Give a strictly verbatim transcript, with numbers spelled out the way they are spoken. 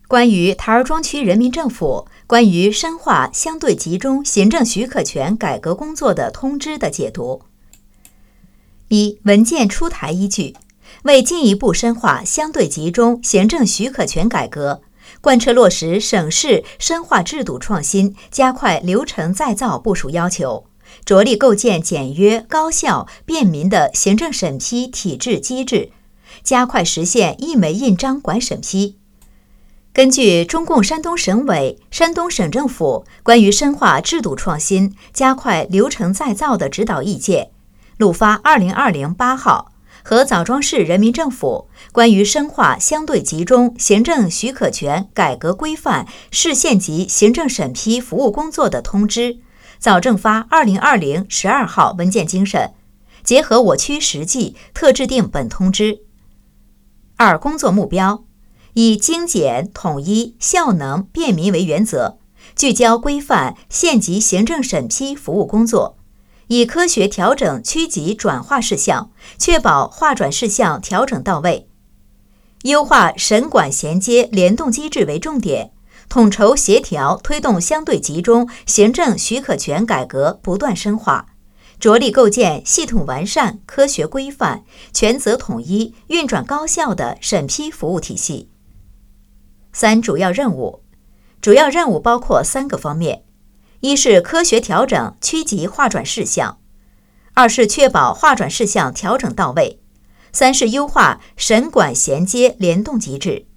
关于台儿庄区人民政府关于深化相对集中行政许可权改革工作的通知的解读。一、文件出台依据：为进一步深化相对集中行政许可权改革，贯彻落实省市深化制度创新，加快流程再造部署要求，着力构建简约、高效、便民的行政审批体制机制，加快实现一枚印章管审批。根据中共山东省委、山东省政府关于深化制度创新、加快流程再造的指导意见录发二零二零八号和枣庄市人民政府关于深化相对集中行政许可权改革规范市县级行政审批服务工作的通知枣政发二零二零十二号文件精神，结合我区实际，特制定本通知。二、工作目标：以精简、统一、效能、便民为原则，聚焦规范县级行政审批服务工作，以科学调整区级转化事项，确保划转事项调整到位；优化审管衔接联动机制为重点，统筹协调推动相对集中行政许可权改革不断深化，着力构建系统完善、科学规范、权责统一、运转高效的审批服务体系。三、主要任务。主要任务包括三个方面：一是科学调整区级划转事项；二是确保划转事项调整到位；三是优化审管衔接联动机制。